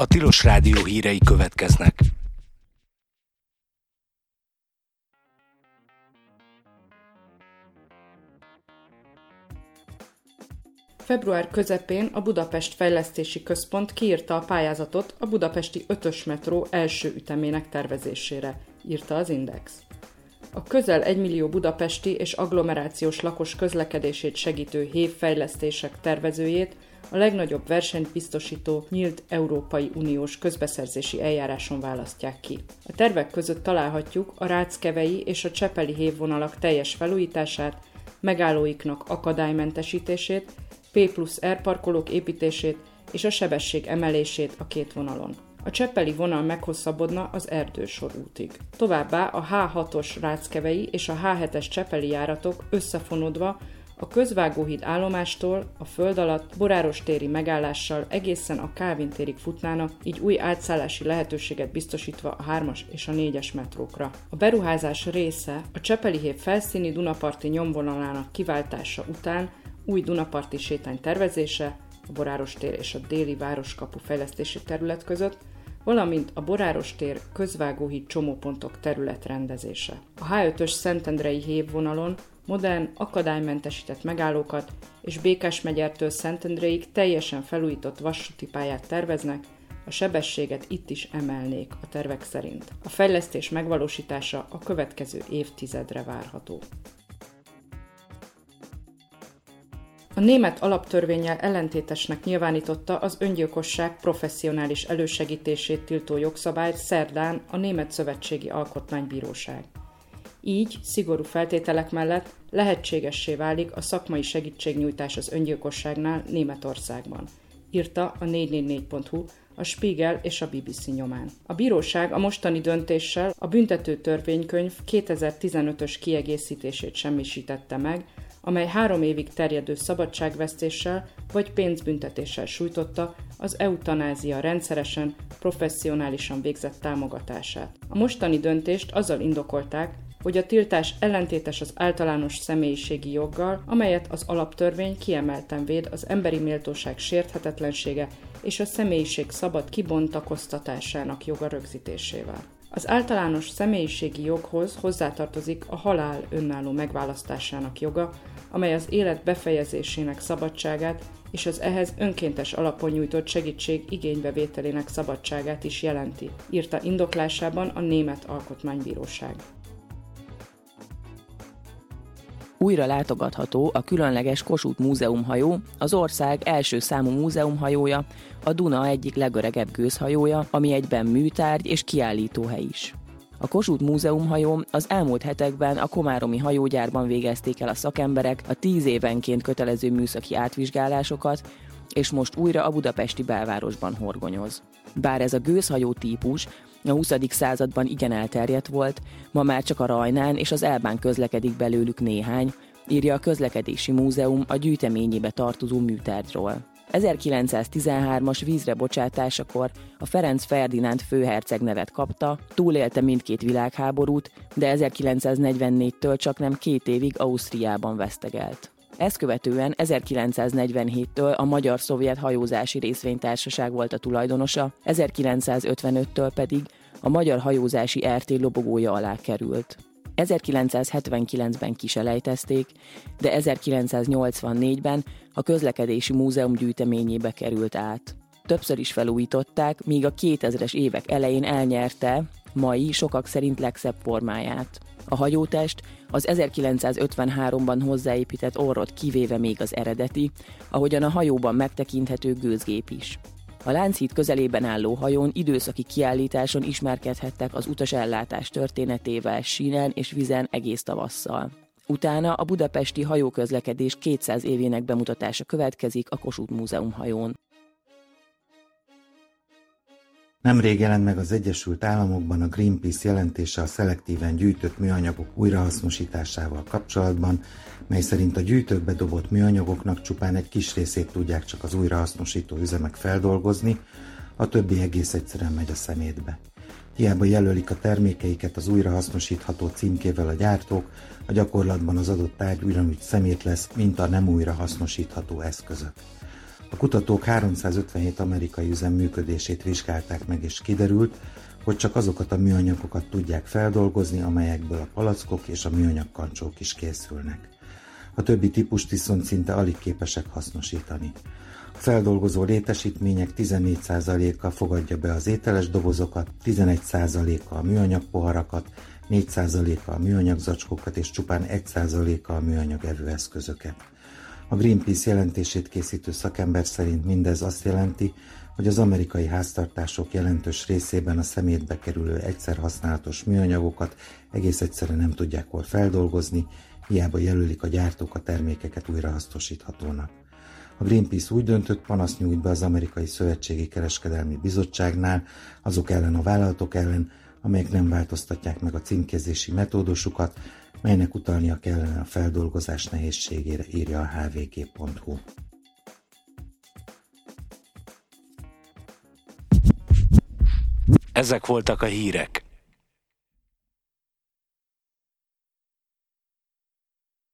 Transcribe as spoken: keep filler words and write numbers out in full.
A Tilos Rádió hírei következnek. Február közepén a Budapest Fejlesztési Központ kiírta a pályázatot a budapesti ötös metró első ütemének tervezésére, írta az Index. A közel egymillió budapesti és agglomerációs lakos közlekedését segítő hév fejlesztések tervezőjét a legnagyobb versenyt biztosító nyílt Európai Uniós közbeszerzési eljáráson választják ki. A tervek között találhatjuk a Ráckevei és a Csepeli hévvonalak teljes felújítását, megállóiknak akadálymentesítését, P plusz R parkolók építését és a sebesség emelését a két vonalon. A csepeli vonal meghosszabbodna az Erdősor útig. Továbbá a H hatos Ráckevei és a H hetes csepeli járatok összefonódva a Közvágóhíd állomástól a föld alatt Boráros téri megállással egészen a Kálvin térig futnának, így új átszállási lehetőséget biztosítva a hármas és a négyes metrókra. A beruházás része a Csepeli hév felszíni Dunaparti nyomvonalának kiváltása után új Dunaparti sétány tervezése, a Boráros tér és a déli városkapu fejlesztési terület között, valamint a Boráros tér Közvágóhíd csomópontok területrendezése. A H ötös Szentendrei hévvonalon modern, akadálymentesített megállókat és Békásmegyertől Szentendréig teljesen felújított vasúti pályát terveznek, a sebességet itt is emelnék a tervek szerint. A fejlesztés megvalósítása a következő évtizedre várható. A német alaptörvénnyel ellentétesnek nyilvánította az öngyilkosság professzionális elősegítését tiltó jogszabályt szerdán a Német Szövetségi Alkotmánybíróság. Így szigorú feltételek mellett lehetségessé válik a szakmai segítségnyújtás az öngyilkosságnál Németországban, írta a négy négy négy pont hu, a Spiegel és a bé bé cé nyomán. A bíróság a mostani döntéssel a büntető törvénykönyv kétezer-tizenötös kiegészítését semmisítette meg, amely három évig terjedő szabadságvesztéssel vagy pénzbüntetéssel sújtotta az eutanázia rendszeresen, professzionálisan végzett támogatását. A mostani döntést azzal indokolták, hogy a tiltás ellentétes az általános személyiségi joggal, amelyet az alaptörvény kiemelten véd az emberi méltóság sérthetetlensége és a személyiség szabad kibontakoztatásának joga rögzítésével. Az általános személyiségi joghoz hozzátartozik a halál önálló megválasztásának joga, amely az élet befejezésének szabadságát és az ehhez önkéntes alapon nyújtott segítség igénybevételének szabadságát is jelenti, írta indoklásában a Német Alkotmánybíróság. Újra látogatható a különleges Kossuth múzeumhajó, az ország első számú múzeumhajója, a Duna egyik legöregebb gőzhajója, ami egyben műtárgy és kiállítóhely is. A Kossuth múzeumhajó az elmúlt hetekben a komáromi hajógyárban végezték el a szakemberek a tíz évenként kötelező műszaki átvizsgálásokat, és most újra a budapesti belvárosban horgonyoz. Bár ez a gőzhajó típus a huszadik században igen elterjedt volt, ma már csak a Rajnán és az Elbán közlekedik belőlük néhány, írja a Közlekedési Múzeum a gyűjteményébe tartozó műtárgyról. ezerkilencszáztizenhármas vízre bocsátásakor a Ferenc Ferdinánd főherceg nevet kapta, túlélte mindkét világháborút, de ezerkilencszáznegyvennégytől csaknem két évig Ausztriában vesztegelt. Ezt követően ezerkilencszáznegyvenhéttől a Magyar-Szovjet Hajózási Részvénytársaság volt a tulajdonosa, ezerkilencszázötvenöttől pedig a Magyar Hajózási er té lobogója alá került. ezerkilencszázhetvenkilencben kiselejtezték, de ezerkilencszáznyolcvannégyben a Közlekedési Múzeum gyűjteményébe került át. Többször is felújították, míg a kétezres évek elején elnyerte mai, sokak szerint legszebb formáját. A hajótest az ezerkilencszázötvenháromban hozzáépített orrot kivéve még az eredeti, ahogyan a hajóban megtekinthető gőzgép is. A Lánchíd közelében álló hajón időszaki kiállításon ismerkedhettek az utasellátás történetével sínen és vizen egész tavasszal. Utána a budapesti hajóközlekedés kétszáz évének bemutatása következik a Kossuth múzeumhajón. Nemrég jelent meg az Egyesült Államokban a Greenpeace jelentése a szelektíven gyűjtött műanyagok újrahasznosításával kapcsolatban, mely szerint a gyűjtőkbe dobott műanyagoknak csupán egy kis részét tudják csak az újrahasznosító üzemek feldolgozni, a többi egész egyszerűen megy a szemétbe. Hiába jelölik a termékeiket az újrahasznosítható címkével a gyártók, a gyakorlatban az adott tárgy ugyanúgy szemét lesz, mint a nem újrahasznosítható eszközök. A kutatók háromszázötvenhét amerikai üzem működését vizsgálták meg, és kiderült, hogy csak azokat a műanyagokat tudják feldolgozni, amelyekből a palackok és a műanyag kancsók is készülnek. A többi típust viszont szinte alig képesek hasznosítani. A feldolgozó létesítmények tizennégy százaléka fogadja be az ételes dobozokat, tizenegy százaléka a műanyag poharakat, négy százaléka a műanyag zacskókat és csupán egy százaléka a műanyag evőeszközöket. A Greenpeace jelentését készítő szakember szerint mindez azt jelenti, hogy az amerikai háztartások jelentős részében a szemétbe kerülő egyszer használatos műanyagokat egész egyszerűen nem tudják hol feldolgozni, hiába jelölik a gyártók a termékeket újrahasznosíthatónak. A Greenpeace úgy döntött, panaszt nyújt be az Amerikai Szövetségi Kereskedelmi Bizottságnál azok ellen a vállalatok ellen, amelyek nem változtatják meg a címkézési metódusukat, melynek utalnia kellene a feldolgozás nehézségére, írja a há vé gé pont hú. Ezek voltak a hírek.